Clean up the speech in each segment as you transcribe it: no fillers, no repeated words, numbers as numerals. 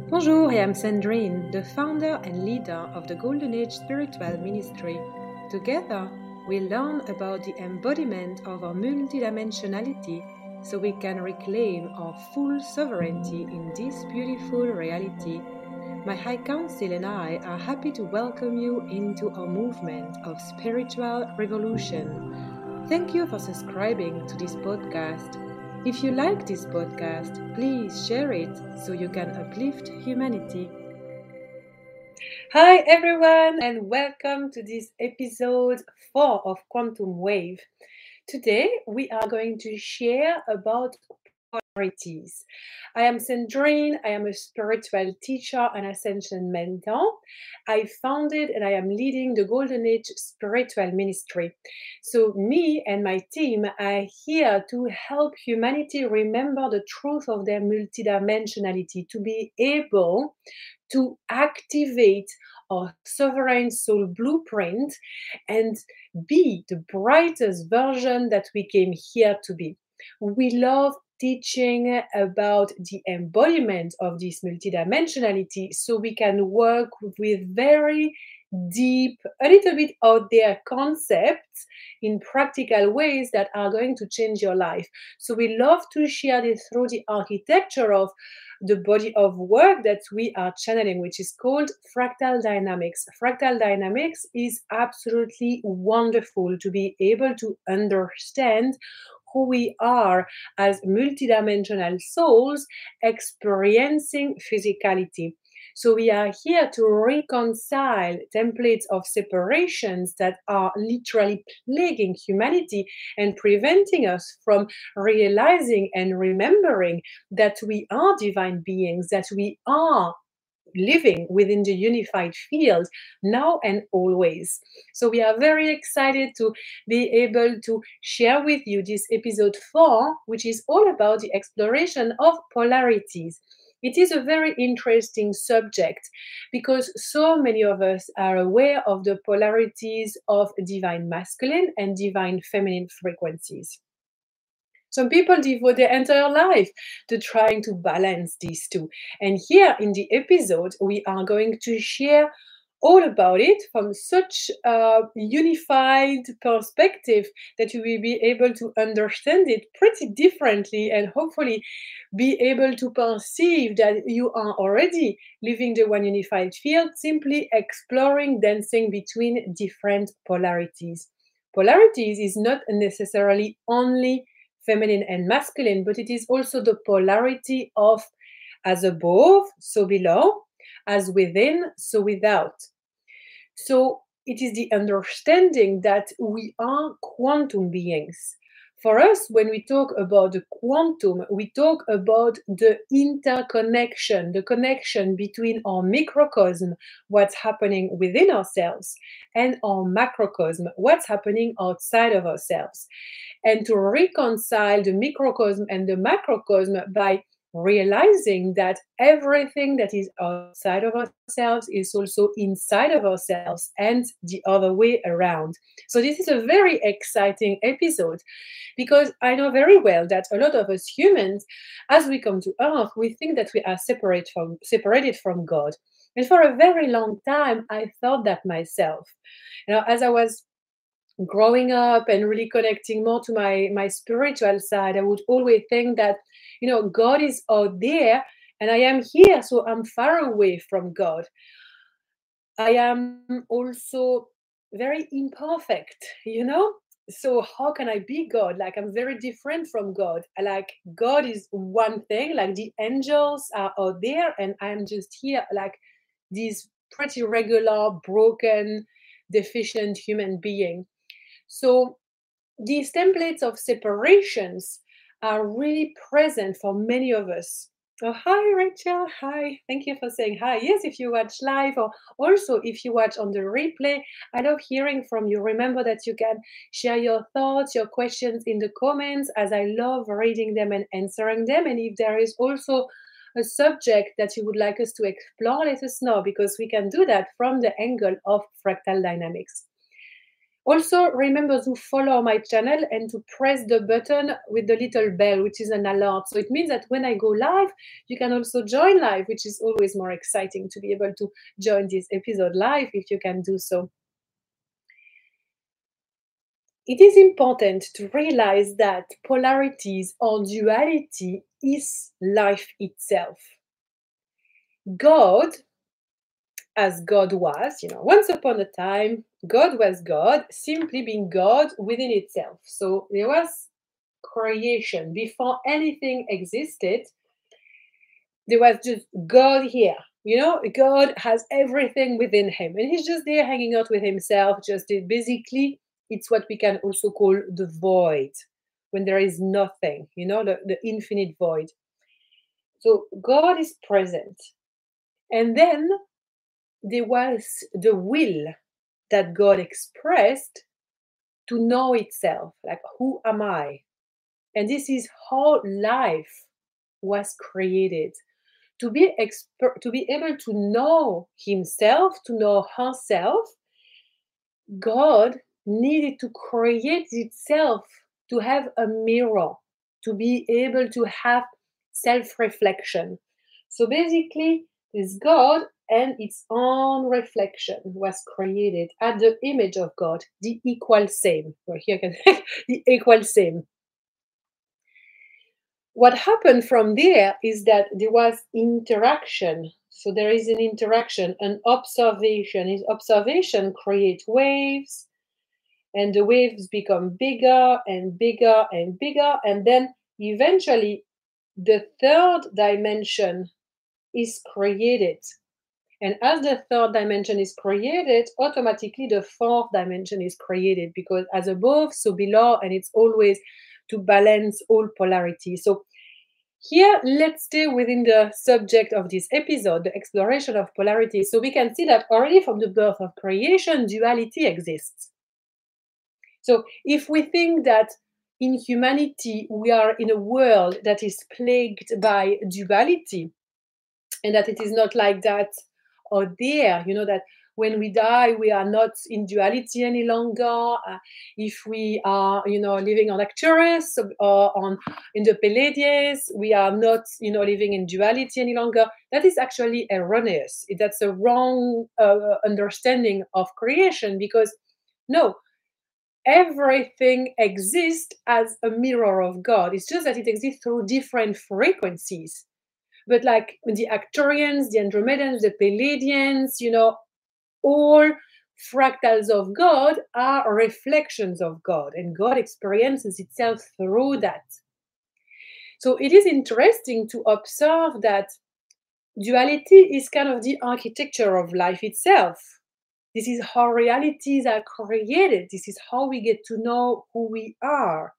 Bonjour, I am Sandrine, the founder and leader of the Golden Age Spiritual Ministry. Together, we learn about the embodiment of our multidimensionality so we can reclaim our full sovereignty in this beautiful reality. My High Council and I are happy to welcome you into our movement of spiritual revolution. Thank you for subscribing to this podcast. If you like this podcast, please share it so you can uplift humanity. Hi everyone and welcome to this episode 4 of Quantum Wave. Today we are going to share about polarities. I am Sandrine, I am a spiritual teacher and ascension mentor. I founded and I am leading the Golden Age Spiritual Ministry. So me and my team are here to help humanity remember the truth of their multidimensionality, to be able to activate our sovereign soul blueprint and be the brightest version that we came here to be. We love teaching about the embodiment of this multidimensionality so we can work with very deep, a little bit out there concepts in practical ways that are going to change your life. So we love to share this through the architecture of the body of work that we are channeling, which is called fractal dynamics. Fractal dynamics is absolutely wonderful to be able to understand who we are as multidimensional souls experiencing physicality. So we are here to reconcile templates of separations that are literally plaguing humanity and preventing us from realizing and remembering that we are divine beings, that we are living within the unified field now and always. So we are very excited to be able to share with you this episode 4, which is all about the exploration of polarities. It is a very interesting subject because so many of us are aware of the polarities of divine masculine and divine feminine frequencies. Some people devote their entire life to trying to balance these two. And here in the episode, we are going to share all about it from such a unified perspective that you will be able to understand it pretty differently and hopefully be able to perceive that you are already living the one unified field, simply exploring, dancing between different polarities. Polarities is not necessarily only feminine and masculine, but it is also the polarity of as above, so below, as within, so without. So it is the understanding that we are quantum beings. For us, when we talk about the quantum, we talk about the interconnection, the connection between our microcosm, what's happening within ourselves, and our macrocosm, what's happening outside of ourselves. And to reconcile the microcosm and the macrocosm by realizing that everything that is outside of ourselves is also inside of ourselves and the other way around. So this is a very exciting episode because I know very well that a lot of us humans, as we come to Earth, we think that we are separated from God. And for a very long time, I thought that myself. As I was growing up and really connecting more to my spiritual side, I would always think that, God is out there and I am here, so I'm far away from God. I am also very imperfect, So how can I be God? Like, I'm very different from God. Like, God is one thing, like the angels are out there and I'm just here, like this pretty regular, broken, deficient human being. So these templates of separations are really present for many of us. Oh, hi, Rachel. Hi. Thank you for saying hi. Yes, if you watch live or also if you watch on the replay, I love hearing from you. Remember that you can share your thoughts, your questions in the comments, as I love reading them and answering them. And if there is also a subject that you would like us to explore, let us know, because we can do that from the angle of fractal dynamics. Also, remember to follow my channel and to press the button with the little bell, which is an alert. So it means that when I go live, you can also join live, which is always more exciting to be able to join this episode live if you can do so. It is important to realize that polarities or duality is life itself. God, as God was, once upon a time, God was God, simply being God within itself. So there was creation. Before anything existed, there was just God here. God has everything within him, and he's just there hanging out with himself. Basically, it's what we can also call the void, when there is nothing, the infinite void. So God is present. And then there was the will that God expressed to know itself, like, who am I? And this is how life was created. To be able to know himself, to know herself, God needed to create itself to have a mirror, to be able to have self-reflection. So basically, this God and its own reflection was created at the image of God, the equal same. Well, here I can the equal same. What happened from there is that there was interaction. So there is an interaction, an observation. His observation creates waves, and the waves become bigger and bigger and bigger. And then eventually, the third dimension is created. And as the third dimension is created, automatically the fourth dimension is created, because as above, so below, and it's always to balance all polarity. So here, let's stay within the subject of this episode, the exploration of polarity. So we can see that already from the birth of creation, duality exists. So if we think that in humanity, we are in a world that is plagued by duality, and that it is not like that out there, that when we die, we are not in duality any longer. If we are, living on Arcturus or in the Pleiades, we are not, living in duality any longer. That is actually erroneous. That's a wrong understanding of creation, because no, everything exists as a mirror of God. It's just that it exists through different frequencies. But like the Arcturians, the Andromedans, the Pleiadians, all fractals of God are reflections of God, and God experiences itself through that. So it is interesting to observe that duality is kind of the architecture of life itself. This is how realities are created. This is how we get to know who we are.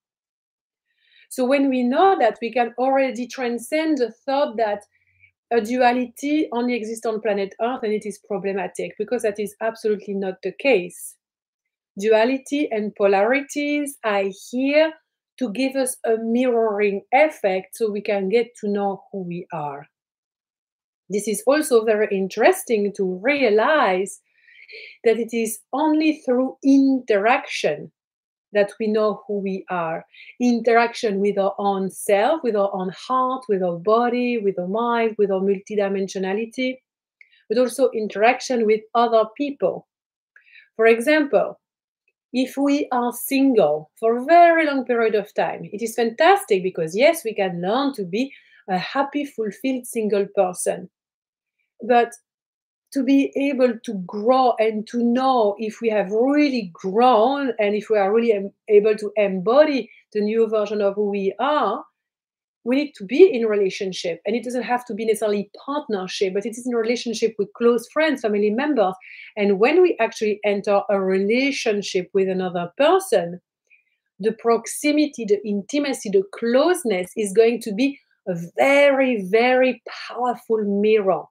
So when we know that, we can already transcend the thought that a duality only exists on planet Earth and it is problematic, because that is absolutely not the case. Duality and polarities are here to give us a mirroring effect so we can get to know who we are. This is also very interesting to realize that it is only through interaction that we know who we are. Interaction with our own self, with our own heart, with our body, with our mind, with our multidimensionality, but also interaction with other people. For example, if we are single for a very long period of time, it is fantastic, because yes, we can learn to be a happy, fulfilled single person. But to be able to grow and to know if we have really grown and if we are really able to embody the new version of who we are, we need to be in relationship. And it doesn't have to be necessarily partnership, but it is in relationship with close friends, family members. And when we actually enter a relationship with another person, the proximity, the intimacy, the closeness is going to be a very, very powerful mirror.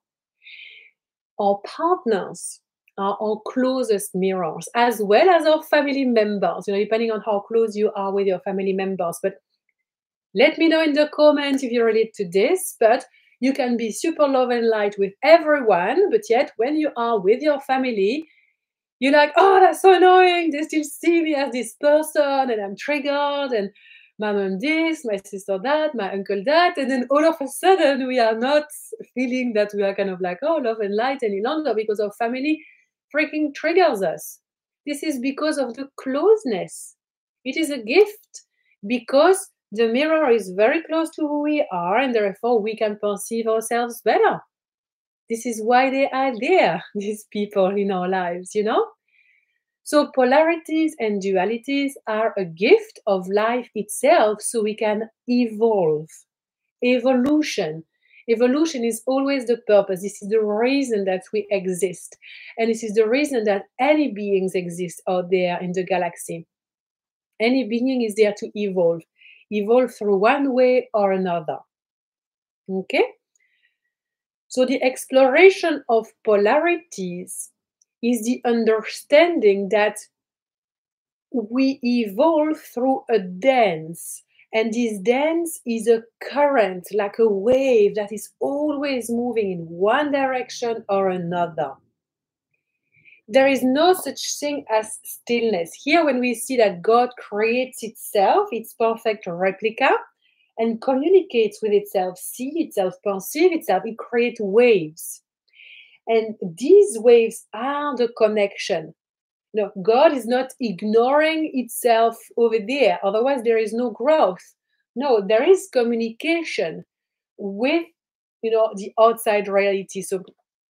Our partners are our closest mirrors, as well as our family members, depending on how close you are with your family members. But let me know in the comments if you relate to this. But you can be super love and light with everyone, but yet when you are with your family, You're like, oh, that's so annoying. They still see me as this person and I'm triggered and my mom this, my sister that, my uncle that. And then all of a sudden we are not feeling that we are kind of like, oh, love and light any longer because our family freaking triggers us. This is because of the closeness. It is a gift because the mirror is very close to who we are and therefore we can perceive ourselves better. This is why they are there, these people in our lives, you know? So, polarities and dualities are a gift of life itself so we can evolve. Evolution. Evolution is always the purpose. This is the reason that we exist. And this is the reason that any beings exist out there in the galaxy. Any being is there to evolve, evolve through one way or another. Okay? So, the exploration of polarities is the understanding that we evolve through a dance. And this dance is a current, like a wave that is always moving in one direction or another. There is no such thing as stillness. Here, when we see that God creates itself, its perfect replica, and communicates with itself, see itself, perceive itself, it creates waves. And these waves are the connection. No, God is not ignoring itself over there. Otherwise, there is no growth. No, there is communication with, the outside reality. So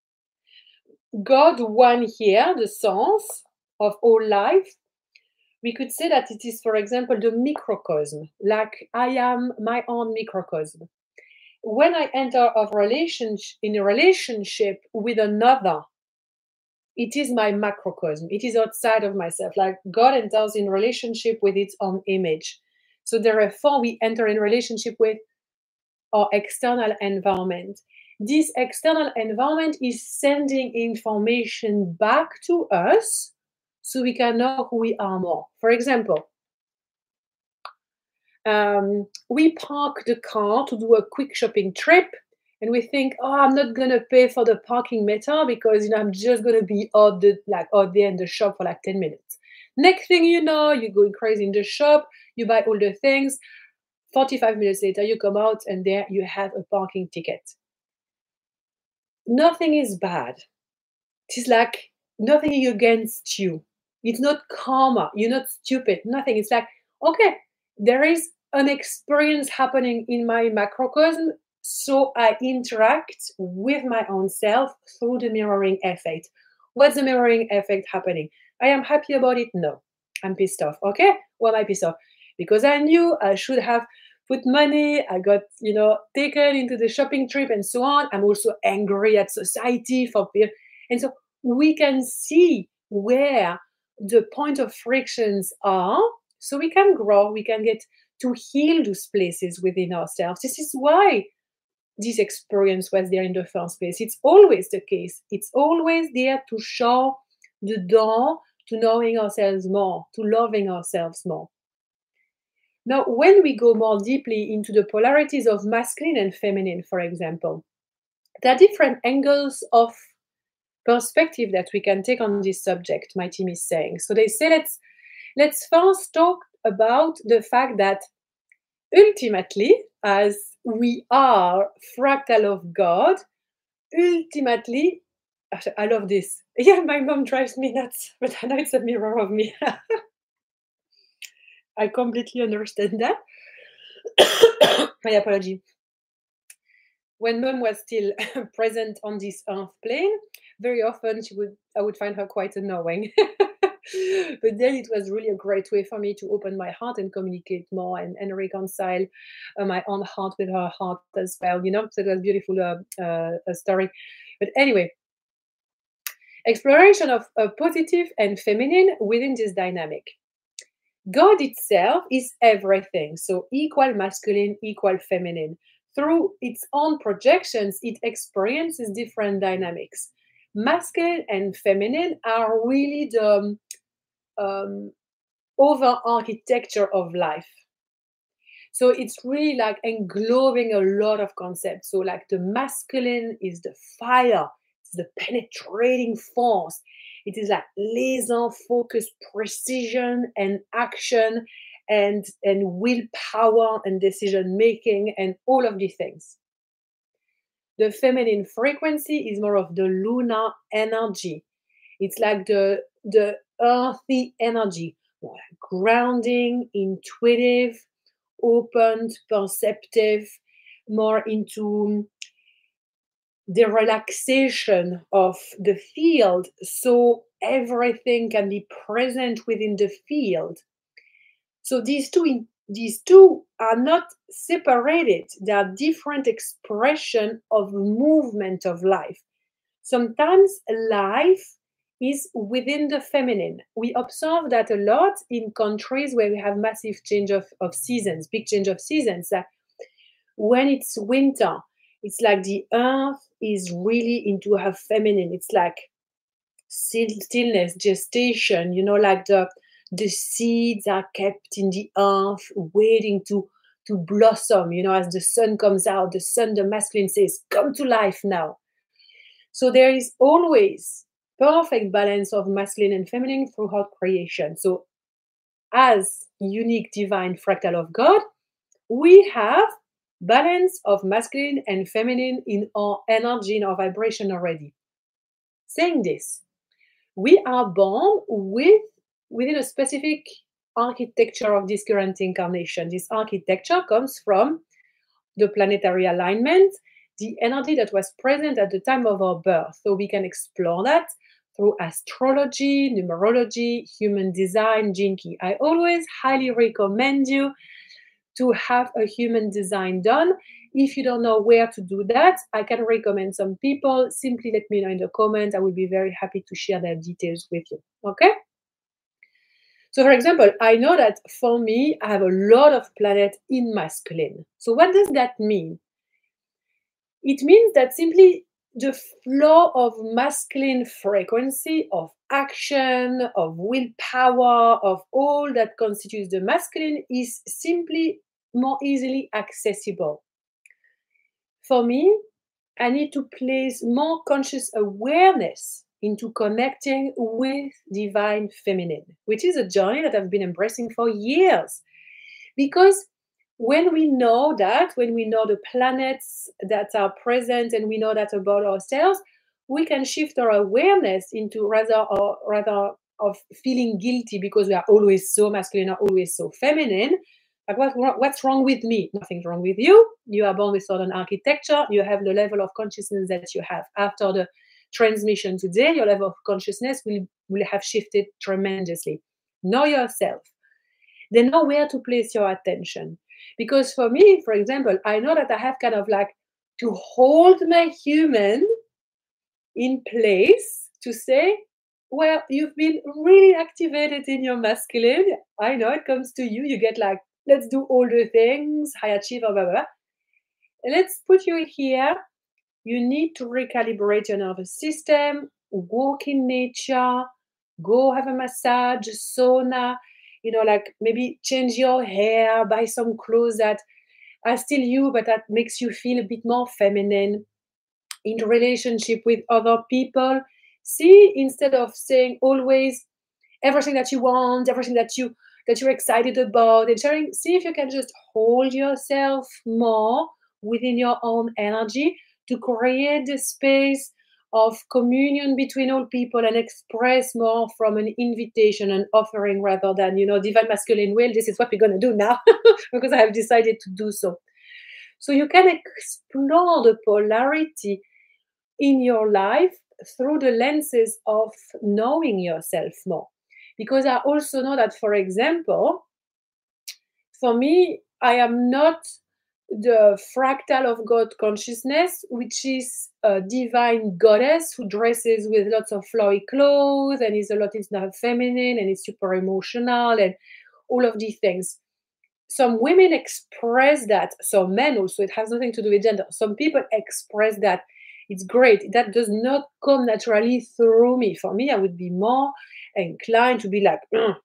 God, one here, the source of all life. We could say that it is, for example, the microcosm. Like I am my own microcosm. When I enter in a relationship with another, it is my macrocosm. It is outside of myself. Like God enters in relationship with its own image. So therefore, we enter in relationship with our external environment. This external environment is sending information back to us so we can know who we are more. For example, we park the car to do a quick shopping trip and we think, oh, I'm not gonna pay for the parking meter because I'm just gonna be out there in the shop for like 10 minutes. Next thing you know, you're going crazy in the shop, you buy all the things. 45 minutes later, you come out and there you have a parking ticket. Nothing is bad. It is like nothing against you. It's not karma. You're not stupid. Nothing. It's like, okay, there is an experience happening in my macrocosm. So I interact with my own self through the mirroring effect. What's the mirroring effect happening? I am happy about it? No. I'm pissed off. Okay? Why am I pissed off? Because I knew I should have put money. I got, taken into the shopping trip and so on. I'm also angry at society for fear. And so we can see where the point of frictions are so we can grow, we can get to heal those places within ourselves. This is why this experience was there in the first place. It's always the case. It's always there to show the door to knowing ourselves more, to loving ourselves more. Now, when we go more deeply into the polarities of masculine and feminine, for example, there are different angles of perspective that we can take on this subject, my team is saying. So they say let's first talk about the fact that ultimately, as we are fractal of God, ultimately, I love this. Yeah, my mom drives me nuts, but I know it's a mirror of me. I completely understand that. My apology. When mom was still present on this earth plane, very often I would find her quite annoying. But then it was really a great way for me to open my heart and communicate more and reconcile my own heart with her heart as well. So it was a beautiful story. But anyway, exploration of positive and feminine within this dynamic. God itself is everything. So equal masculine, equal feminine. Through its own projections, it experiences different dynamics. Masculine and feminine are really the over architecture of life. So it's really like englobing a lot of concepts. So like the masculine is the fire, It's the penetrating force. It is like laser focused precision and action and willpower and decision making and all of these things. The feminine frequency is more of the lunar energy. It's like the earthy energy, more like grounding, intuitive, open, perceptive, more into the relaxation of the field so everything can be present within the field. So these two are not separated. They are different expression of movement of life. Sometimes life is within the feminine. We observe that a lot in countries where we have massive change of seasons, big change of seasons. When it's winter, it's like the earth is really into her feminine. It's like stillness, gestation, like the seeds are kept in the earth, waiting to blossom, as the sun comes out, the masculine says, come to life now. So there is always perfect balance of masculine and feminine throughout creation. So as unique divine fractal of God, we have balance of masculine and feminine in our energy, in our vibration already. Saying this, we are born within a specific architecture of this current incarnation. This architecture comes from the planetary alignment, the energy that was present at the time of our birth. So we can explore that through astrology, numerology, human design, Gene Key. I always highly recommend you to have a human design done. If you don't know where to do that, I can recommend some people. Simply let me know in the comments. I will be very happy to share their details with you. Okay? So, for example, I know that for me, I have a lot of planets in masculine. So, what does that mean? It means that simply the flow of masculine frequency, of action, of willpower, of all that constitutes the masculine is simply more easily accessible. For me, I need to place more conscious awareness into connecting with divine feminine, which is a journey that I've been embracing for years. Because when we know that, when we know the planets that are present and we know that about ourselves, we can shift our awareness into rather of feeling guilty because we are always so masculine or always so feminine. Like what's wrong with me? Nothing's wrong with you. You are born with certain architecture. You have the level of consciousness that you have. After the transmission today, your level of consciousness will have shifted tremendously. Know yourself. Then know where to place your attention. Because for me, for example, I know that I have kind of like to hold my human in place to say, well, you've been really activated in your masculine. I know it comes to you. You get like, let's do all the things, high achiever, blah, blah, blah. Let's put you here. You need to recalibrate your nervous system, walk in nature, go have a massage, sauna, like maybe change your hair, buy some clothes that are still you, but that makes you feel a bit more feminine in relationship with other people. See, instead of saying always everything that you want, everything that you're excited about and sharing, see if you can just hold yourself more within your own energy to create the space of communion between all people and express more from an invitation and offering rather than, divine masculine will. This is what we're going to do now because I have decided to do so. So you can explore the polarity in your life through the lenses of knowing yourself more. Because I also know that, for example, for me, I am not the fractal of God consciousness, which is a divine goddess who dresses with lots of flowy clothes and is a lot is not feminine and is super emotional and all of these things. Some women express that, some men also, it has nothing to do with gender. Some people express that. It's great. That does not come naturally through me. For me, I would be more inclined to be like,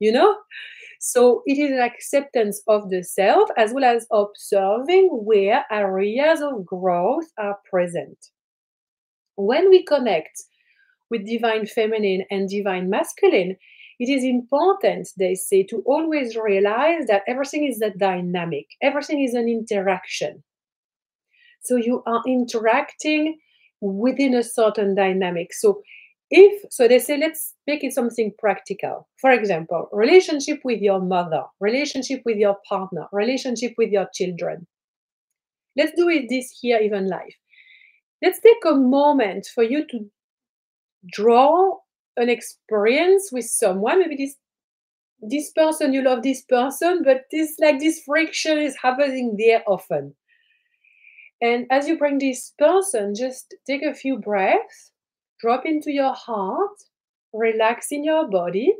So it is an acceptance of the self as well as observing where areas of growth are present. When we connect with divine feminine and divine masculine, it is important, they say, to always realize that everything is a dynamic, everything is an interaction. So you are interacting within a certain dynamic. So they say, let's make it something practical. For example, relationship with your mother, relationship with your partner, relationship with your children. Let's do it this here, even life. Let's take a moment for you to draw an experience with someone. Maybe this person, you love this person, but this friction is happening there often. And as you bring this person, just take a few breaths, drop into your heart, relax in your body,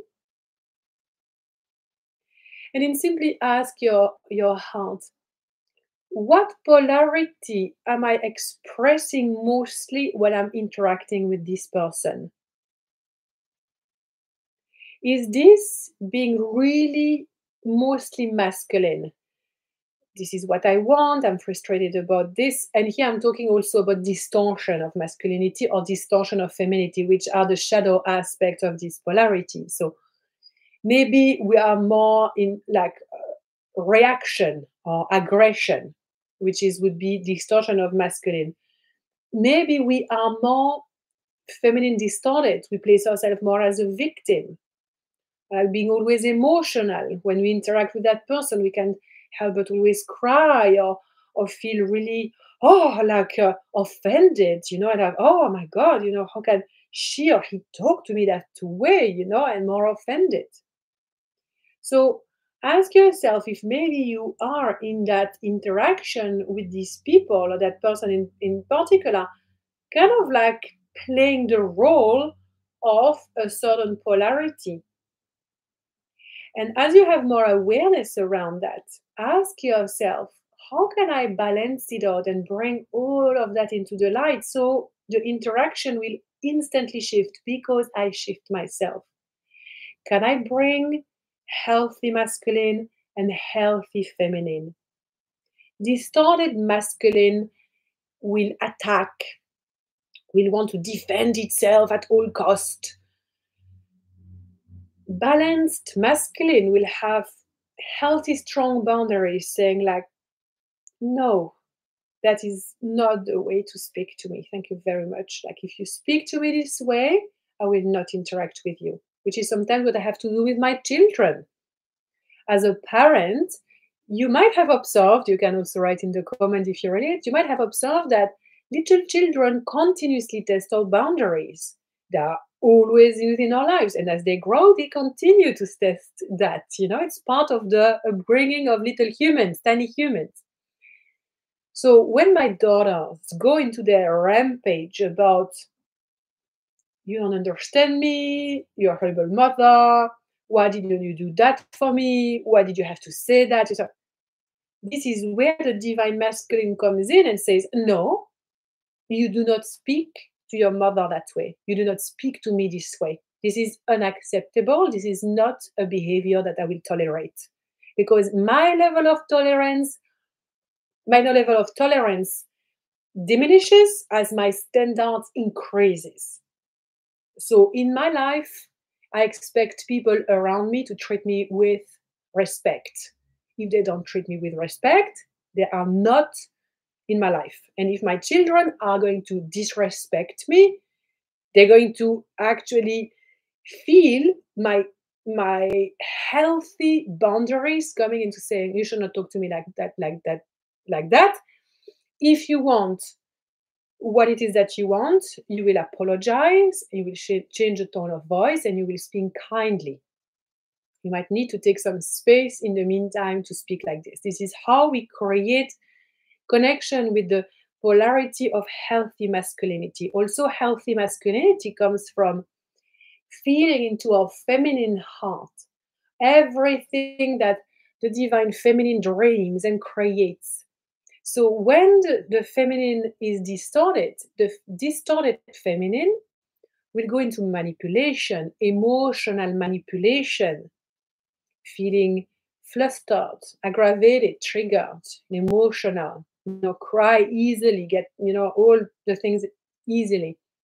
and then simply ask your heart, what polarity am I expressing mostly when I'm interacting with this person? Is this being really mostly masculine? This is what I want, I'm frustrated about this. And here I'm talking also about distortion of masculinity or distortion of femininity, which are the shadow aspects of this polarity. So maybe we are more in like reaction or aggression, which is would be distortion of masculine. Maybe we are more feminine distorted. We place ourselves more as a victim, being always emotional. When we interact with that person, we can help but always cry or feel really offended, and like, oh my god, how can she or he talk to me that way, and more offended. So ask yourself if maybe you are in that interaction with these people or that person in particular, kind of like playing the role of a certain polarity. And as you have more awareness around that, ask yourself, how can I balance it out and bring all of that into the light so the interaction will instantly shift because I shift myself? Can I bring healthy masculine and healthy feminine? Distorted masculine will attack, will want to defend itself at all cost. Balanced masculine will have healthy, strong boundaries, saying like, no, that is not the way to speak to me. Thank you very much. Like, if you speak to me this way, I will not interact with you, which is sometimes what I have to do with my children. As a parent, you might have observed, you can also write in the comment if you relate, you might have observed that little children continuously test our boundaries. They are always within our lives. And as they grow, they continue to test that. It's part of the upbringing of little humans, tiny humans. So when my daughters go into their rampage about, you don't understand me, you're a horrible mother, why didn't you do that for me? Why did you have to say that? This is where the divine masculine comes in and says, no, you do not speak to your mother that way. You do not speak to me this way. This is unacceptable. This is not a behavior that I will tolerate. Because my level of tolerance diminishes as my standards increases. So in my life, I expect people around me to treat me with respect. If they don't treat me with respect, they are not in my life. And if my children are going to disrespect me, they're going to actually feel my healthy boundaries coming into saying, you should not talk to me like that, like that, like that. If you want what it is that you want, you will apologize, you will change the tone of voice, and you will speak kindly. You might need to take some space in the meantime to speak like this. This is how we create connection with the polarity of healthy masculinity. Also, healthy masculinity comes from feeling into our feminine heart everything that the divine feminine dreams and creates. So when the feminine is distorted, the distorted feminine will go into manipulation, emotional manipulation, feeling flustered, aggravated, triggered, emotional, cry easily, get, all the things easily.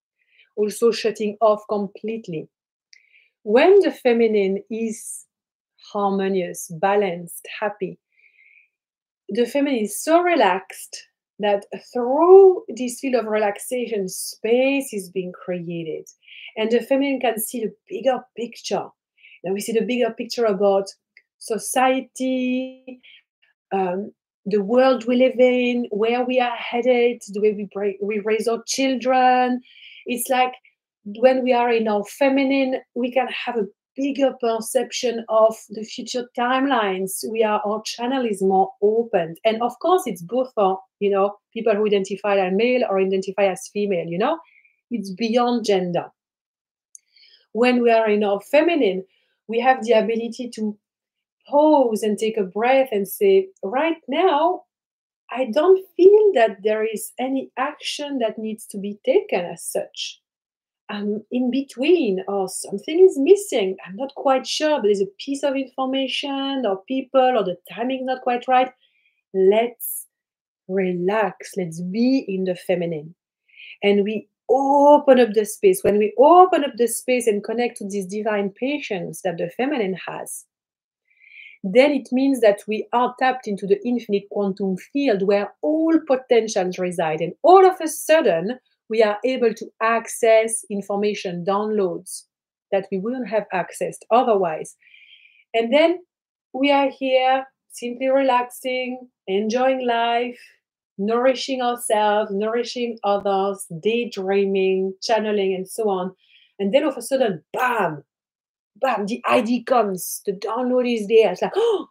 also shutting off completely. When the feminine is harmonious, balanced, happy, the feminine is so relaxed that through this field of relaxation, space is being created. And the feminine can see the bigger picture. Now we see the bigger picture about society, the world we live in, where we are headed, the way we raise our children. It's like when we are in our feminine, we can have a bigger perception of the future timelines. Our channel is more open, and of course, it's both for people who identify as male or identify as female. It's beyond gender. When we are in our feminine, we have the ability to pause and take a breath and say, right now, I don't feel that there is any action that needs to be taken as such. I'm in between, or something is missing. I'm not quite sure, but there's a piece of information, or people, or the timing is not quite right. Let's relax. Let's be in the feminine. And we open up the space. When we open up the space and connect to this divine patience that the feminine has, then it means that we are tapped into the infinite quantum field where all potentials reside. And all of a sudden, we are able to access information, downloads that we wouldn't have accessed otherwise. And then we are here simply relaxing, enjoying life, nourishing ourselves, nourishing others, daydreaming, channeling, and so on. And then all of a sudden, bam, bam, the ID comes, the download is there. It's like, oh,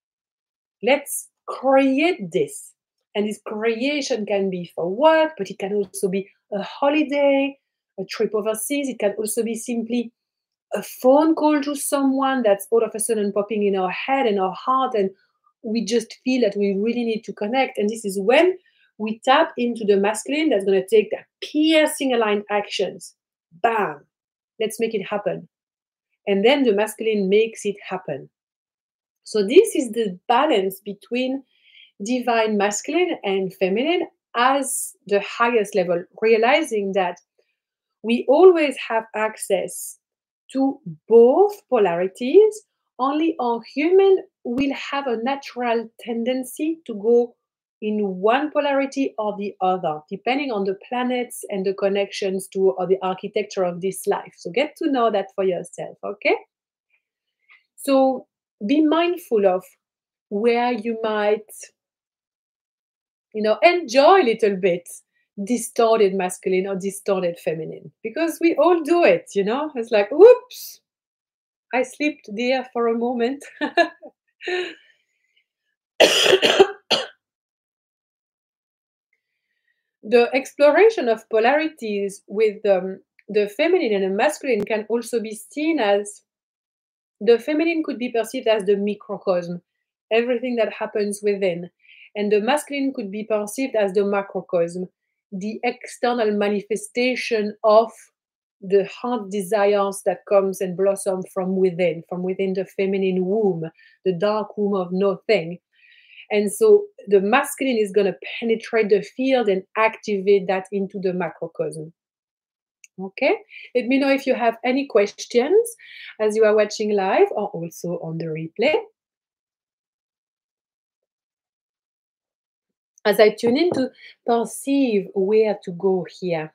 let's create this. And this creation can be for work, but it can also be a holiday, a trip overseas. It can also be simply a phone call to someone that's all of a sudden popping in our head and our heart. And we just feel that we really need to connect. And this is when we tap into the masculine that's going to take that piercing aligned actions. Bam, let's make it happen. And then the masculine makes it happen. So this is the balance between divine masculine and feminine as the highest level, realizing that we always have access to both polarities. Only our human will have a natural tendency to go in one polarity or the other, depending on the planets and the connections to or the architecture of this life. So get to know that for yourself, okay? So be mindful of where you might, enjoy a little bit distorted masculine or distorted feminine, because we all do it, It's like, whoops, I slipped there for a moment. The exploration of polarities with the feminine and the masculine can also be seen as the feminine could be perceived as the microcosm, everything that happens within. And the masculine could be perceived as the macrocosm, the external manifestation of the heart desires that comes and blossom from within the feminine womb, the dark womb of nothing. And so the masculine is going to penetrate the field and activate that into the macrocosm. Okay, let me know if you have any questions as you are watching live or also on the replay. As I tune in to perceive where to go here.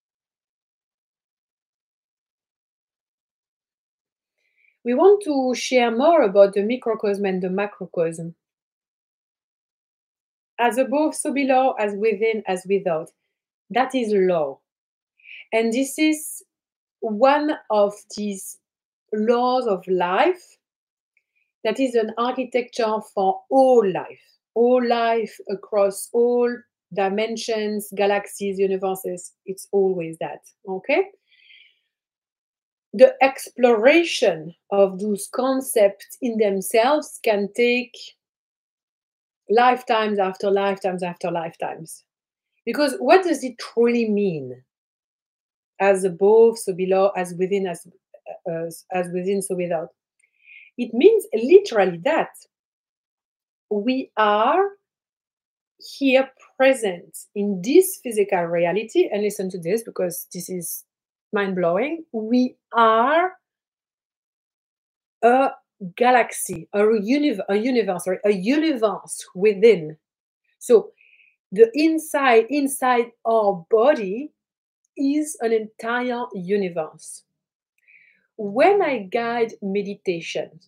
We want to share more about the microcosm and the macrocosm. As above, so below, as within, as without. That is law. And this is one of these laws of life that is an architecture for all life across all dimensions, galaxies, universes. It's always that, okay? The exploration of those concepts in themselves can take lifetimes after lifetimes after lifetimes. Because what does it truly mean? As above, so below, as within, as within, so without. It means literally that we are here present in this physical reality. And listen to this, because this is mind-blowing. We are a galaxy, a universe within. So the inside our body is an entire universe. When I guide meditations,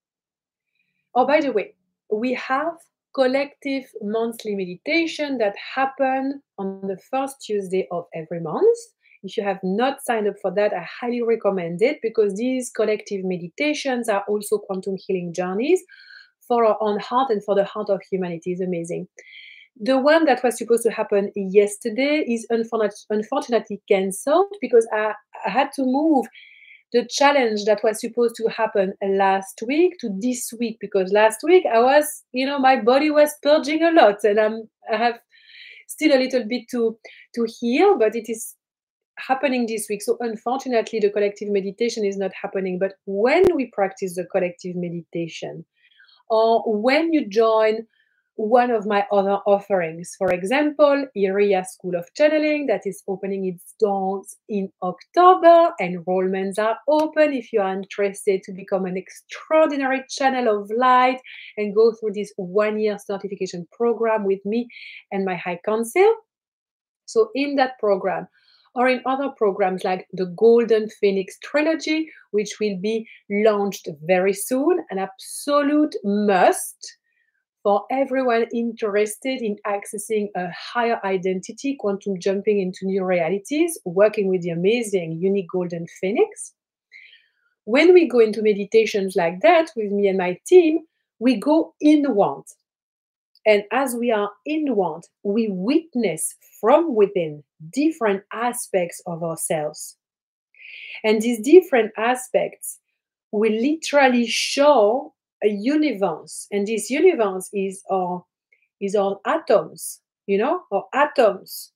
oh, by the way, we have collective monthly meditation that happen on the first Tuesday of every month. If you have not signed up for that, I highly recommend it because these collective meditations are also quantum healing journeys for our own heart and for the heart of humanity. It's amazing. The one that was supposed to happen yesterday is unfortunately cancelled because I had to move the challenge that was supposed to happen last week to this week because last week I was, my body was purging a lot and I have still a little bit to heal, but it is happening this week. So unfortunately, the collective meditation is not happening. But when we practice the collective meditation, or when you join one of my other offerings, for example, Iria School of Channeling, that is opening its doors in October. Enrollments are open if you are interested to become an extraordinary channel of light and go through this 1-year certification program with me and my High Council. So in that program, or in other programs like the Golden Phoenix Trilogy, which will be launched very soon, an absolute must for everyone interested in accessing a higher identity, quantum jumping into new realities, working with the amazing, unique Golden Phoenix. When we go into meditations like that with me and my team, we go inward. And as we are inward, we witness from within different aspects of ourselves. And these different aspects will literally show a universe. And this universe is our atoms, our atoms,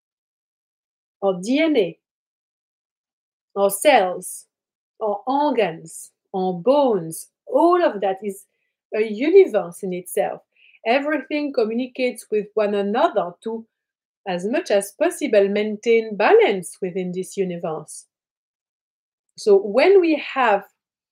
our DNA, our cells, our organs, our bones. All of that is a universe in itself. Everything communicates with one another to, as much as possible, maintain balance within this universe. So when we have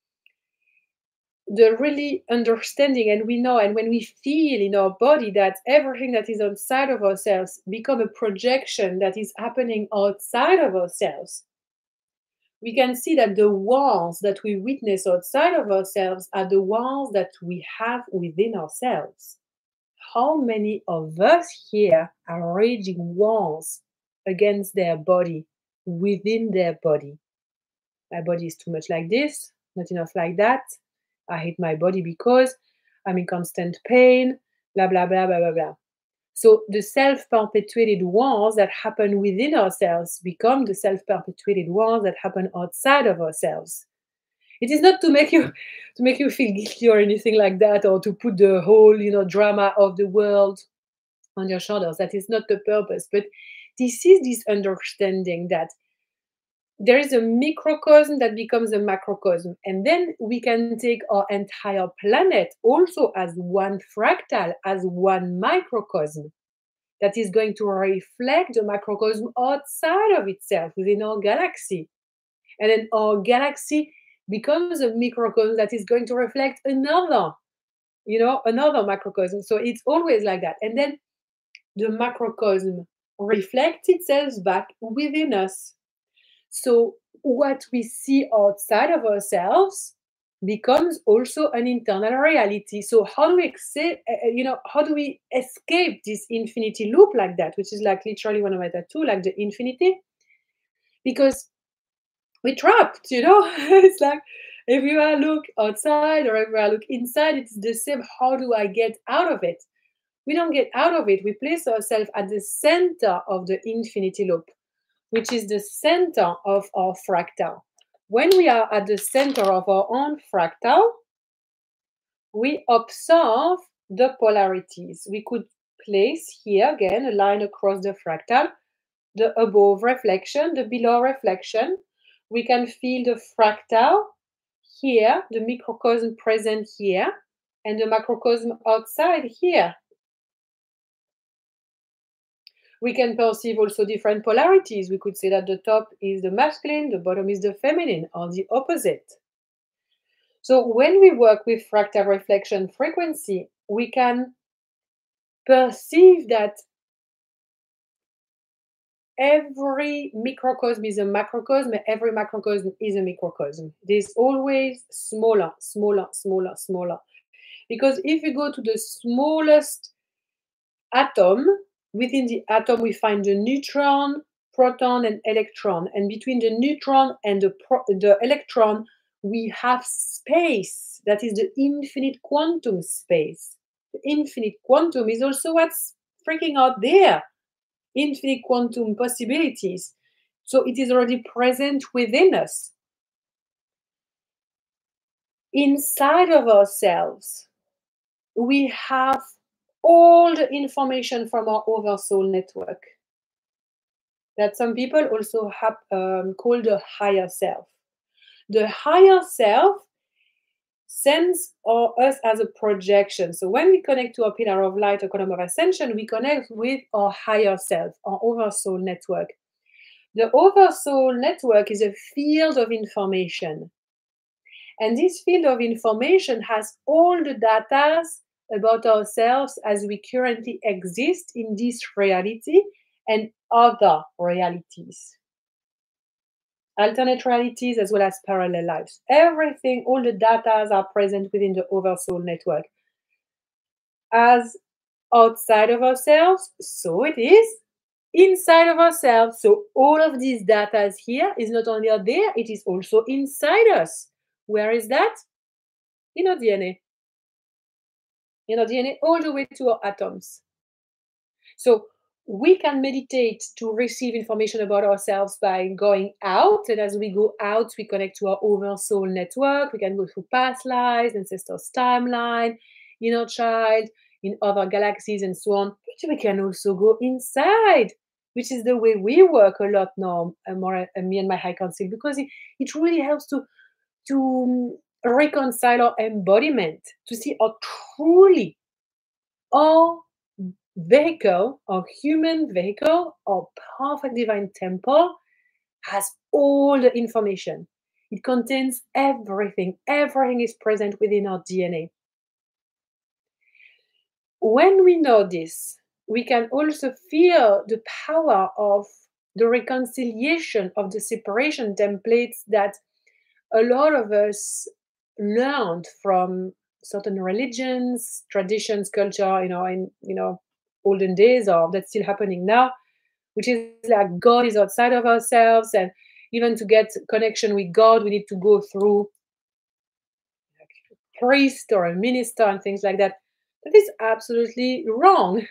the really understanding and we know and when we feel in our body that everything that is outside of ourselves become a projection that is happening outside of ourselves, we can see that the walls that we witness outside of ourselves are the walls that we have within ourselves. How many of us here are raging wars against their body, within their body? My body is too much like this, not enough like that. I hate my body because I'm in constant pain, blah, blah, blah, blah, blah, blah. So the self-perpetuated wars that happen within ourselves become the self-perpetuated wars that happen outside of ourselves. It is not to make you feel guilty or anything like that, or to put the whole drama of the world on your shoulders. That is not the purpose. But this is this understanding that there is a microcosm that becomes a macrocosm. And then we can take our entire planet also as one fractal, as one microcosm that is going to reflect the macrocosm outside of itself within our galaxy. And then our galaxy becomes a microcosm that is going to reflect another macrocosm. So it's always like that. And then the macrocosm reflects itself back within us. So what we see outside of ourselves becomes also an internal reality. So how do we escape this infinity loop like that, which is like literally one of my tattoo, like the infinity? Because we're trapped, It's like if you look outside or if I look inside, it's the same. How do I get out of it? We don't get out of it. We place ourselves at the center of the infinity loop, which is the center of our fractal. When we are at the center of our own fractal, we observe the polarities. We could place here again a line across the fractal, the above reflection, the below reflection. We can feel the fractal here, the microcosm present here, and the macrocosm outside here. We can perceive also different polarities. We could say that the top is the masculine, the bottom is the feminine, or the opposite. So when we work with fractal reflection frequency, we can perceive that every microcosm is a macrocosm, and every macrocosm is a microcosm. There's always smaller, smaller, smaller, smaller. Because if we go to the smallest atom, within the atom we find the neutron, proton, and electron. And between the neutron and the electron, we have space. That is the infinite quantum space. The infinite quantum is also what's freaking out there. Infinite quantum possibilities. So it is already present within us. Inside of ourselves, we have all the information from our oversoul network that some people also have called the higher self. The higher self sends us as a projection. So when we connect to a pillar of light, a column of ascension, we connect with our higher self, our oversoul network. The oversoul network is a field of information. And this field of information has all the data about ourselves as we currently exist in this reality and other realities. Alternate realities as well as parallel lives. Everything, all the data are present within the oversoul network. As outside of ourselves, so it is inside of ourselves. So all of these data here is not only out there, it is also inside us. Where is that? In our DNA. In our DNA, all the way to our atoms. So we can meditate to receive information about ourselves by going out. And as we go out, we connect to our oversoul network. We can go through past lives, ancestors' timeline, inner child, in other galaxies, and so on. But we can also go inside, which is the way we work a lot now, me and my high council, because it really helps to reconcile our embodiment, to see how truly our vehicle, our human vehicle, our perfect divine temple has all the information. It contains everything. Everything is present within our DNA. When we know this, we can also feel the power of the reconciliation of the separation templates that a lot of us learned from certain religions, traditions, culture, in olden days, or that's still happening now, which is like God is outside of ourselves, and even to get connection with God, we need to go through a priest or a minister and things like that. That is absolutely wrong.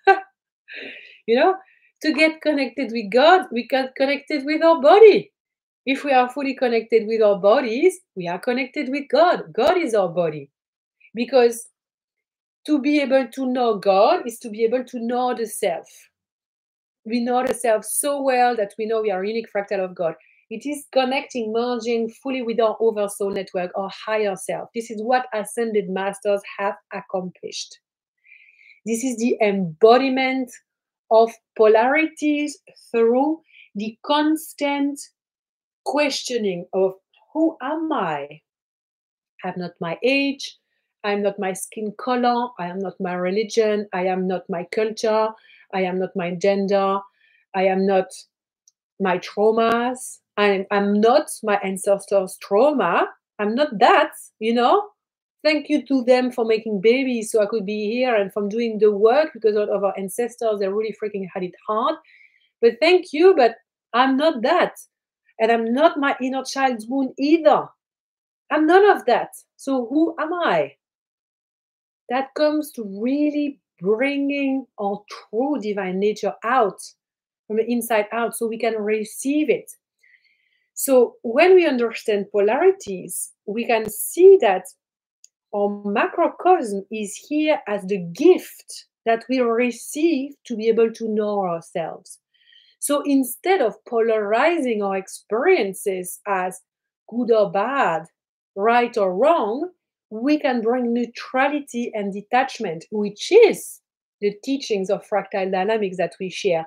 To get connected with God, we get connected with our body. If we are fully connected with our bodies, we are connected with God. God is our body. Because to be able to know God is to be able to know the self. We know the self so well that we know we are a unique fractal of God. It is connecting, merging fully with our oversoul network, our higher self. This is what ascended masters have accomplished. This is the embodiment of polarities through the constant questioning of who am I? I'm not my age. I'm not my skin color. I am not my religion. I am not my culture. I am not my gender. I am not my traumas. I'm not my ancestors' trauma. I'm not that, Thank you to them for making babies so I could be here and from doing the work, because a lot of our ancestors, they really freaking had it hard. But thank you, but I'm not that. And I'm not my inner child's wound either. I'm none of that. So who am I? That comes to really bringing our true divine nature out from the inside out so we can receive it. So when we understand polarities, we can see that our macrocosm is here as the gift that we receive to be able to know ourselves. So instead of polarizing our experiences as good or bad, right or wrong, we can bring neutrality and detachment, which is the teachings of fractal dynamics that we share.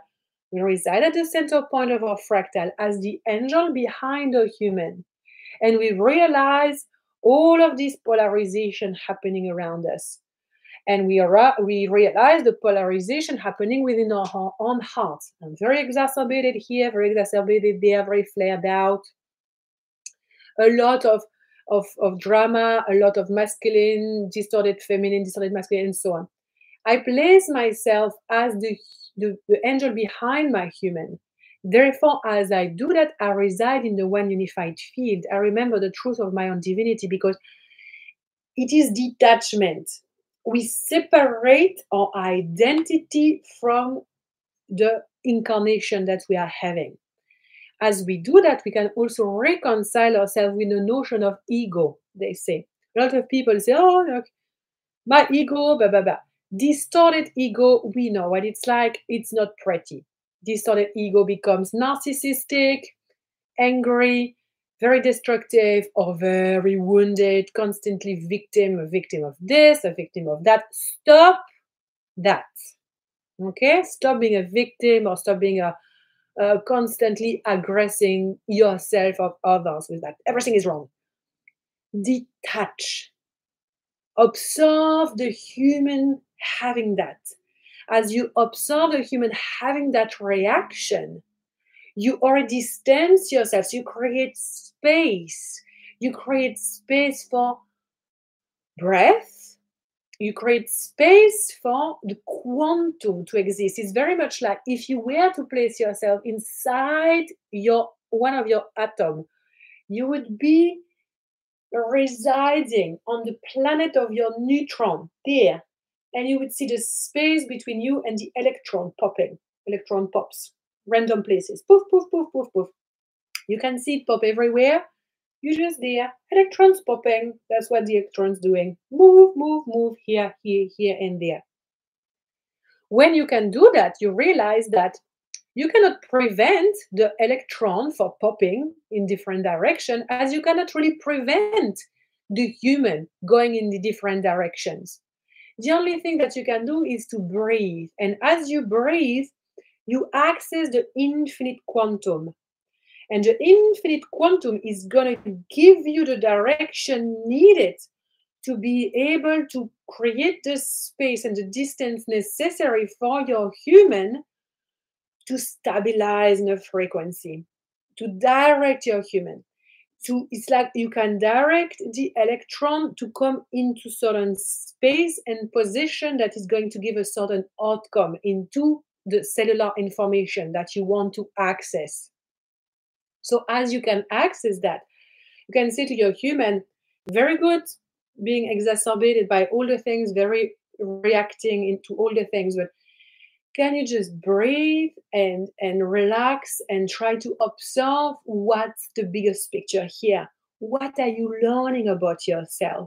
We reside at the center point of our fractal as the angel behind the human. And we realize all of this polarization happening around us. And we realize the polarization happening within our own hearts. I'm very exacerbated here, very exacerbated there, very flared out. A lot of drama, a lot of masculine, distorted feminine, distorted masculine, and so on. I place myself as the angel behind my human. Therefore, as I do that, I reside in the one unified field. I remember the truth of my own divinity because it is detachment. We separate our identity from the incarnation that we are having. As we do that, we can also reconcile ourselves with the notion of ego, they say. A lot of people say, oh, look, my ego, blah, blah, blah. Distorted ego, we know what it's like. It's not pretty. Distorted ego becomes narcissistic, angry, very destructive, or very wounded, constantly a victim of this, a victim of that. Stop that. Okay? Stop being a victim or stop being constantly aggressing yourself or others with that. Everything is wrong. Detach. Observe the human having that. As you observe the human having that reaction, you already distance yourself. So you create space. You create space for breath. You create space for the quantum to exist. It's very much like if you were to place yourself inside one of your atoms, you would be residing on the planet of your neutron there, and you would see the space between you and the electron pops, random places, poof, poof, poof, poof, poof. You can see it pop everywhere. You're just there, electrons popping. That's what the electron's doing. Move, move, move here, here, here, and there. When you can do that, you realize that you cannot prevent the electron from popping in different directions, as you cannot really prevent the human going in the different directions. The only thing that you can do is to breathe. And as you breathe, you access the infinite quantum. And the infinite quantum is going to give you the direction needed to be able to create the space and the distance necessary for your human to stabilize in a frequency, to direct your human. It's like you can direct the electron to come into certain space and position that is going to give a certain outcome into the cellular information that you want to access. So as you can access that, you can say to your human, very good, being exacerbated by all the things, very reacting into all the things, but can you just breathe and relax and try to observe what's the biggest picture here? What are you learning about yourself?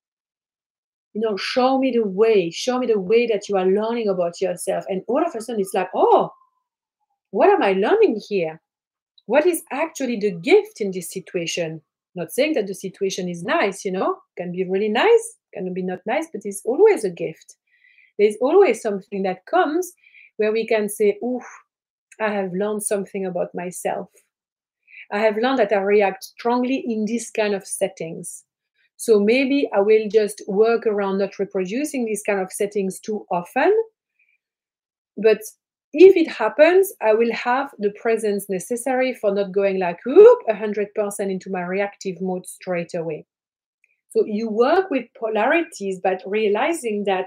Show me the way that you are learning about yourself. And all of a sudden it's like, oh, what am I learning here? What is actually the gift in this situation? Not saying that the situation is nice, can be really nice, can be not nice, but it's always a gift. There's always something that comes where we can say, oof, I have learned something about myself. I have learned that I react strongly in this kind of settings. So maybe I will just work around not reproducing these kind of settings too often. But if it happens, I will have the presence necessary for not going like, 100% into my reactive mode straight away. So you work with polarities, but realizing that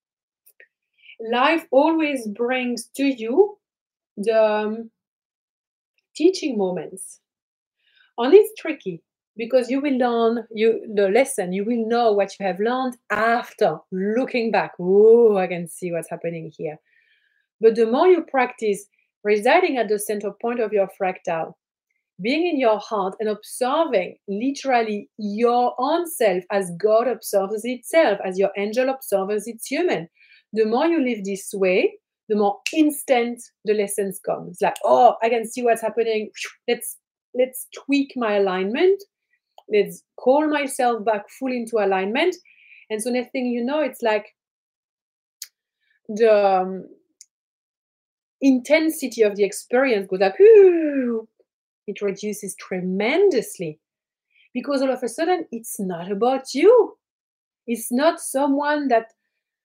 life always brings to you the teaching moments. Only it's tricky because you will learn the lesson. You will know what you have learned after looking back. Oh, I can see what's happening here. But the more you practice residing at the center point of your fractal, being in your heart and observing literally your own self as God observes itself, as your angel observes its human, the more you live this way, the more instant the lessons come. It's like, oh, I can see what's happening. Let's tweak my alignment. Let's call myself back fully into alignment. And so next thing you know, it's like intensity of the experience goes like, ooh, it reduces tremendously, because all of a sudden it's not about you. It's not someone that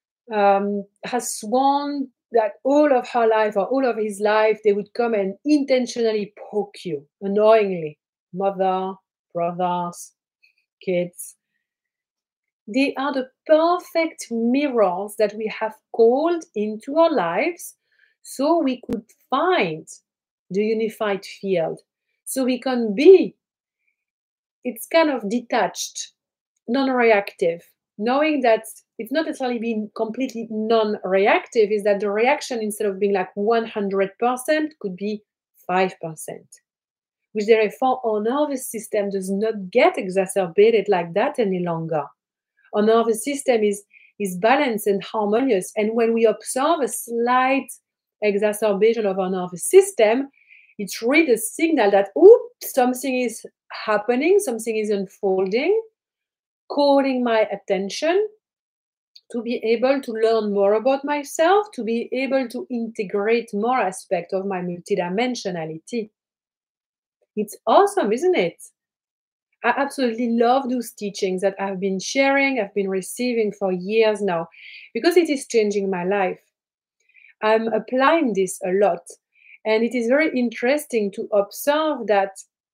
has sworn that all of her life or all of his life they would come and intentionally poke you annoyingly. Mother, brothers, kids. They are the perfect mirrors that we have called into our lives so we could find the unified field. So we can be, it's kind of detached, non reactive, knowing that it's not necessarily being completely non reactive, is that the reaction, instead of being like 100%, could be 5%, which therefore our nervous system does not get exacerbated like that any longer. Our nervous system is balanced and harmonious. And when we observe a slight exacerbation of our nervous system, it's really a signal that, oops, something is happening, something is unfolding, calling my attention to be able to learn more about myself, to be able to integrate more aspects of my multidimensionality. It's awesome, isn't it? I absolutely love those teachings that I've been sharing, I've been receiving for years now, because it is changing my life. I'm applying this a lot. And it is very interesting to observe that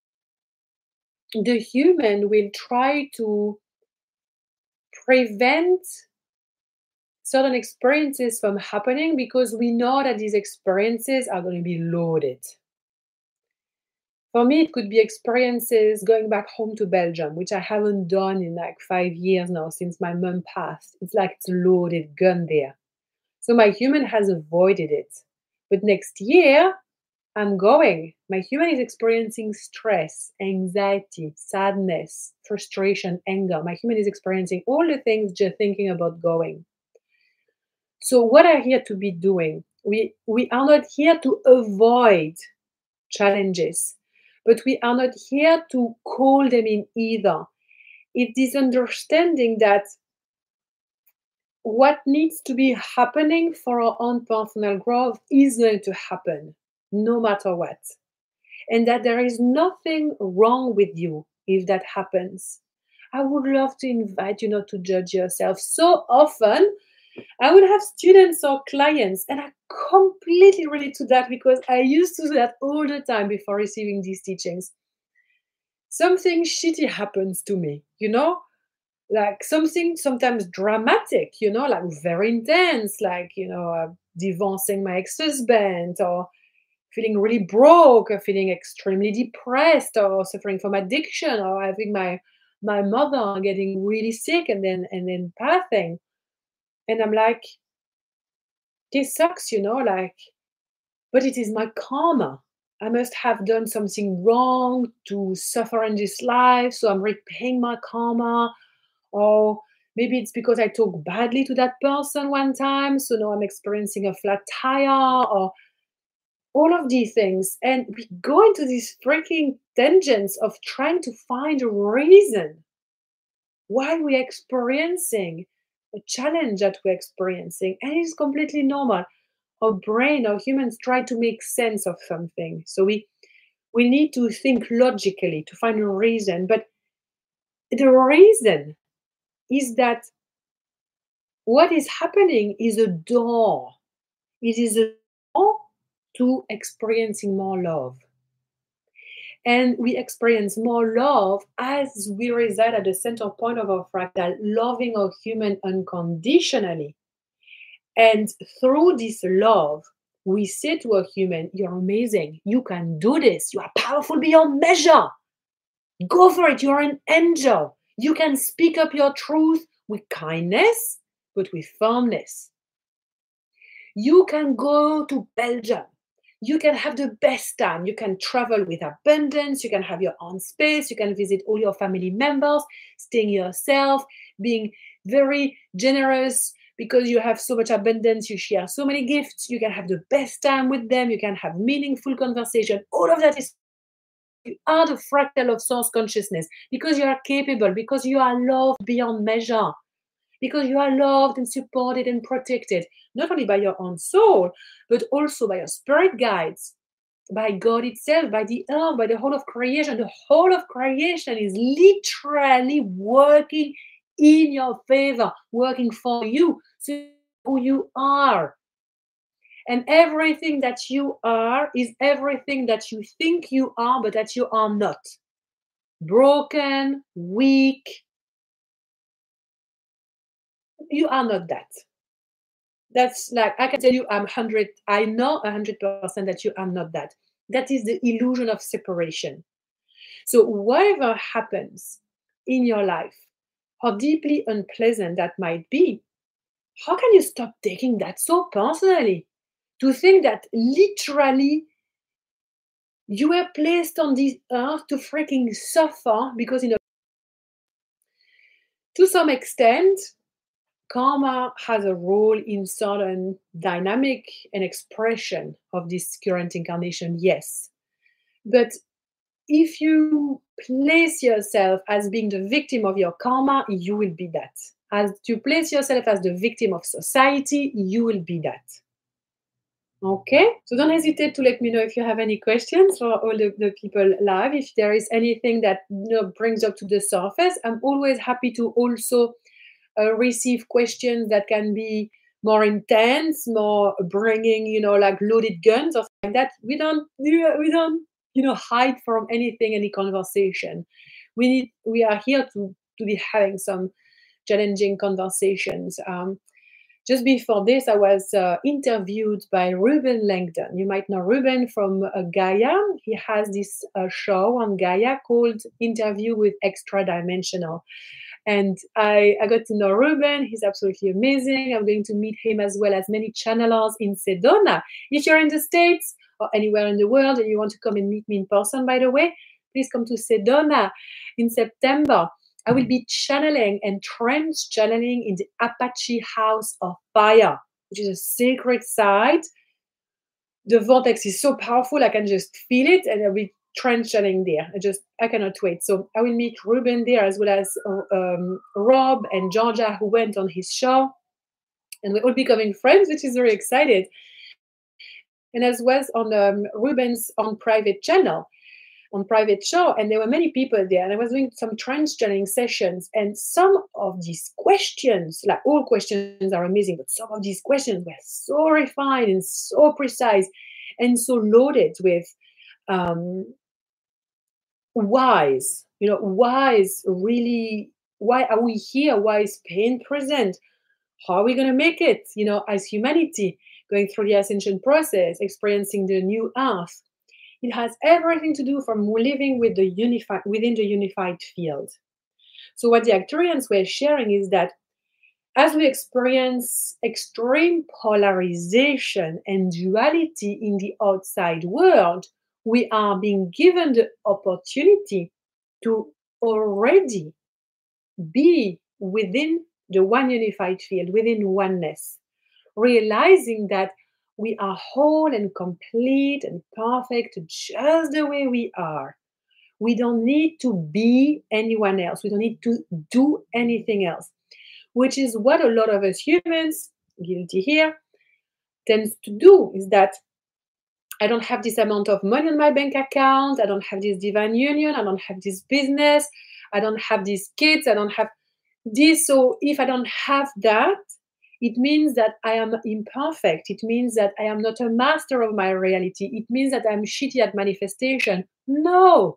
the human will try to prevent certain experiences from happening because we know that these experiences are going to be loaded. For me, it could be experiences going back home to Belgium, which I haven't done in like 5 years now since my mom passed. It's like it's a loaded gun there. So my human has avoided it. But next year, I'm going. My human is experiencing stress, anxiety, sadness, frustration, anger. My human is experiencing all the things just thinking about going. So what are we here to be doing? We are not here to avoid challenges, but we are not here to call them in either. It is understanding that what needs to be happening for our own personal growth is going to happen, no matter what. And that there is nothing wrong with you if that happens. I would love to invite you not to judge yourself. So often, I would have students or clients, and I completely relate to that because I used to do that all the time before receiving these teachings. Something shitty happens to me, like something sometimes dramatic, like very intense, like, divorcing my ex-husband, or feeling really broke, or feeling extremely depressed, or suffering from addiction, or having my mother getting really sick and then passing. And I'm like, this sucks, like, but it is my karma. I must have done something wrong to suffer in this life, so I'm repaying my karma. Or maybe it's because I talked badly to that person one time, so now I'm experiencing a flat tire, or all of these things. And we go into these freaking tangents of trying to find a reason why we're experiencing a challenge that we're experiencing. And it's completely normal. Our brain, our humans try to make sense of something. So we need to think logically to find a reason. But the reason is that what is happening is a door. It is a door to experiencing more love. And we experience more love as we reside at the center point of our fractal, loving our human unconditionally. And through this love, we say to a human, you're amazing. You can do this. You are powerful beyond measure. Go for it. You're an angel. You can speak up your truth with kindness, but with firmness. You can go to Belgium. You can have the best time. You can travel with abundance. You can have your own space. You can visit all your family members, staying yourself, being very generous because you have so much abundance. You share so many gifts. You can have the best time with them. You can have meaningful conversation. All of that is, you are the fractal of source consciousness because you are capable, because you are loved beyond measure, because you are loved and supported and protected, not only by your own soul, but also by your spirit guides, by God itself, by the earth, by the whole of creation. The whole of creation is literally working in your favor, working for you, so who you are. And everything that you are is everything that you think you are, but that you are not. Broken, weak. You are not that. That's like, I can tell you, I know 100% that you are not that. That is the illusion of separation. So whatever happens in your life, how deeply unpleasant that might be, how can you stop taking that so personally? To think that literally you were placed on this earth to freaking suffer because, to some extent, karma has a role in certain dynamic and expression of this current incarnation, yes. But if you place yourself as being the victim of your karma, you will be that. As you place yourself as the victim of society, you will be that. Okay, so don't hesitate to let me know if you have any questions for all the people live. If there is anything that brings up to the surface, I'm always happy to also receive questions that can be more intense, more bringing, like loaded guns or like that. We don't, hide from anything, any conversation. We are here to be having some challenging conversations. Just before this, I was interviewed by Ruben Langdon. You might know Ruben from Gaia. He has this show on Gaia called Interview with Extra Dimensional. And I got to know Ruben. He's absolutely amazing. I'm going to meet him as well as many channelers in Sedona. If you're in the States or anywhere in the world and you want to come and meet me in person, by the way, please come to Sedona in September. I will be channeling and trans-channeling in the Apache House of Fire, which is a sacred site. The vortex is so powerful, I can just feel it, and I'll be trans-channeling there. I cannot wait. So I will meet Ruben there, as well as Rob and Georgia, who went on his show. And we're all becoming friends, which is very excited. And as well as on Ruben's own private channel, on private show, and there were many people there, and I was doing some trans-channeling sessions, and some of these questions, like all questions are amazing, but some of these questions were so refined and so precise and so loaded with whys, really, why are we here? Why is pain present? How are we going to make it, as humanity, going through the ascension process, experiencing the new earth? It has everything to do from living with within the unified field. So what the Arcturians were sharing is that as we experience extreme polarization and duality in the outside world, we are being given the opportunity to already be within the one unified field, within oneness, realizing that we are whole and complete and perfect just the way we are. We don't need to be anyone else. We don't need to do anything else, which is what a lot of us humans, guilty here, tends to do, is that I don't have this amount of money on my bank account. I don't have this divine union. I don't have this business. I don't have these kids. I don't have this. So if I don't have that, it means that I am imperfect. It means that I am not a master of my reality. It means that I'm shitty at manifestation. No,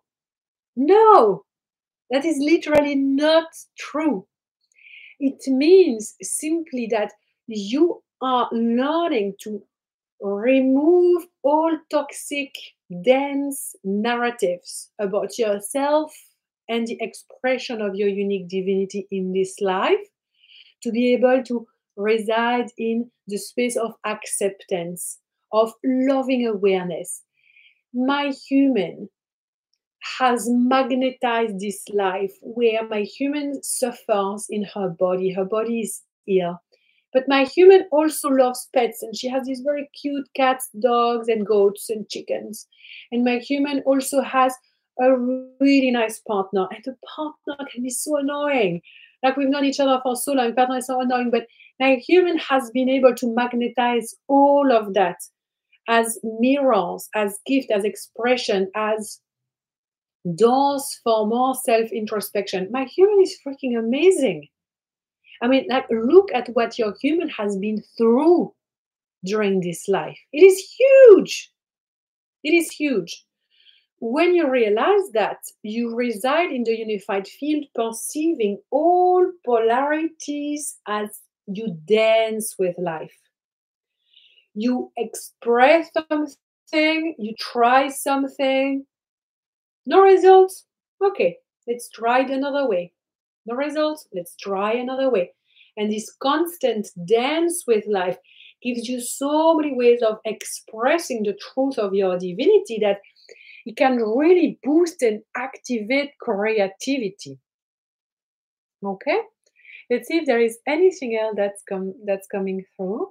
that is literally not true. It means simply that you are learning to remove all toxic, dense narratives about yourself and the expression of your unique divinity in this life, to be able to reside in the space of acceptance, of loving awareness. My human has magnetized this life where my human suffers in her body. Her body is ill. But my human also loves pets, and she has these very cute cats, dogs, and goats and chickens. And my human also has a really nice partner, and the partner can be so annoying. Like we've known each other for so long, partner is so annoying, but like human has been able to magnetize all of that as mirrors, as gift, as expression, as doors for more self-introspection. My human is freaking amazing. I mean, like look at what your human has been through during this life. It is huge. It is huge. When you realize that, you reside in the unified field, perceiving all polarities as you dance with life. You express something, you try something, no results. Okay, let's try it another way. No results, let's try another way. And this constant dance with life gives you so many ways of expressing the truth of your divinity that it can really boost and activate creativity. Okay, let's see if there is anything else that's coming through.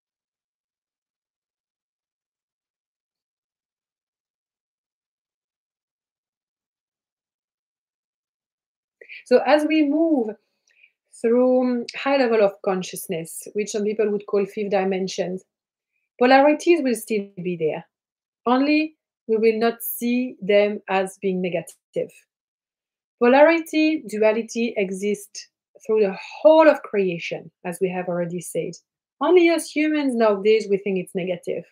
So as we move through high level of consciousness, which some people would call fifth dimensions, polarities will still be there. Only we will not see them as being negative. Polarity, duality exist through the whole of creation, as we have already said. Only as humans nowadays we think it's negative.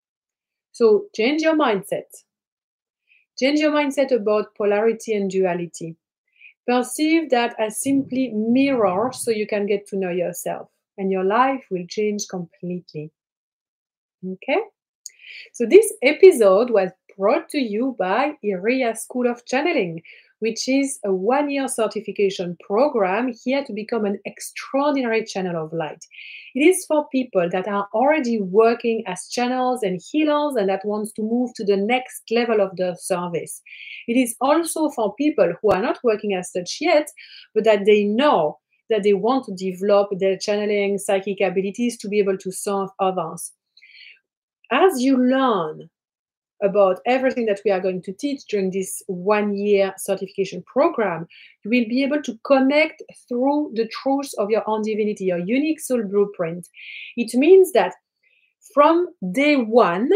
So change your mindset. Change your mindset about polarity and duality. Perceive that as simply mirrors so you can get to know yourself and your life will change completely. Okay? So this episode was brought to you by Iria School of Channeling, which is a one-year certification program here to become an extraordinary channel of light. It is for people that are already working as channels and healers and that wants to move to the next level of their service. It is also for people who are not working as such yet, but that they know that they want to develop their channeling psychic abilities to be able to serve others. As you learn about everything that we are going to teach during this 1 year certification program, you will be able to connect through the truth of your own divinity, your unique soul blueprint. It means that from day one,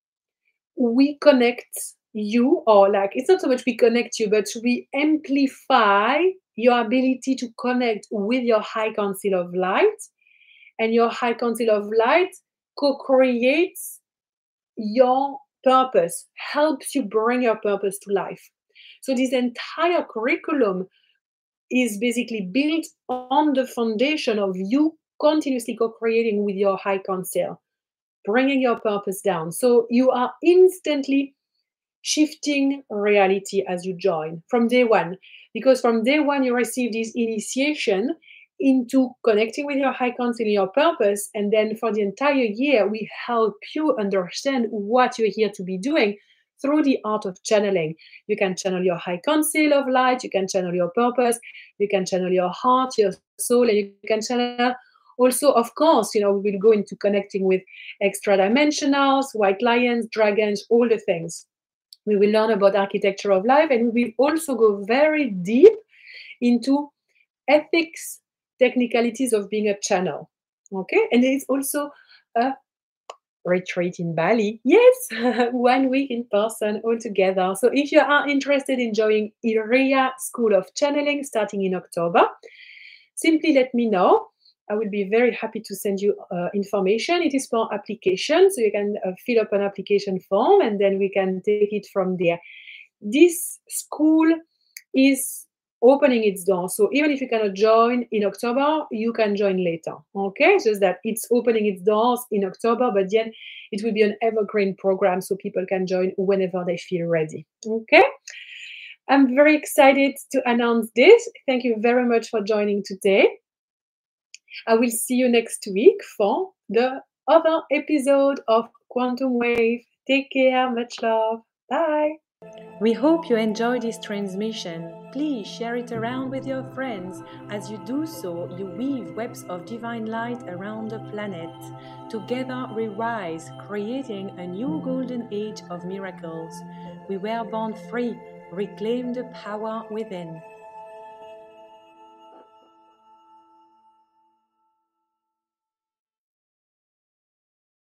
we connect you, or like it's not so much we connect you, but we amplify your ability to connect with your high council of light, and your high council of light co-creates your purpose, helps you bring your purpose to life. So this entire curriculum is basically built on the foundation of you continuously co-creating with your high council, bringing your purpose down. So you are instantly shifting reality as you join from day one, because from day one you receive this initiation into connecting with your high council and your purpose, and then for the entire year we help you understand what you're here to be doing through the art of channeling. You can channel your high council of light, you can channel your purpose, you can channel your heart, your soul, and you can channel also, of course, we will go into connecting with extra dimensionals, white lions, dragons, all the things. We will learn about architecture of life, and we will also go very deep into ethics, technicalities of being a channel. Okay, and there is also a retreat in Bali. Yes, 1 week in person all together. So if you are interested in joining Iria School of Channeling starting in October, simply let me know. I will be very happy to send you information. It is for application, so you can fill up an application form and then we can take it from there. This school is opening its doors. So even if you cannot join in October, you can join later. Okay, just that it's opening its doors in October, but then it will be an evergreen program so people can join whenever they feel ready. Okay, I'm very excited to announce this. Thank you very much for joining today. I will see you next week for the other episode of Quantum Wave. Take care, much love. Bye. We hope you enjoyed this transmission. Please share it around with your friends. As you do so, you weave webs of divine light around the planet. Together we rise, creating a new golden age of miracles. We were born free. Reclaim the power within.